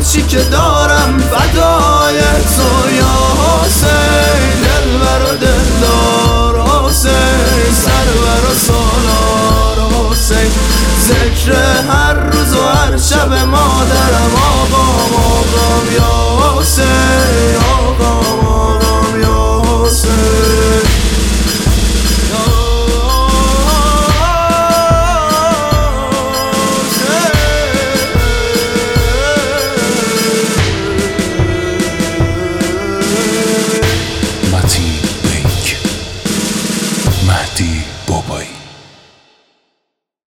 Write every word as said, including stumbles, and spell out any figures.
چی که دارم فدای تو یا حسین، دلبر و دلدار حسین، سرور و سالار حسین، ذکر هر روز و هر شب مادرم آقام آقام یا حسین، آقام آقام یا حسین. مهدی بابایی.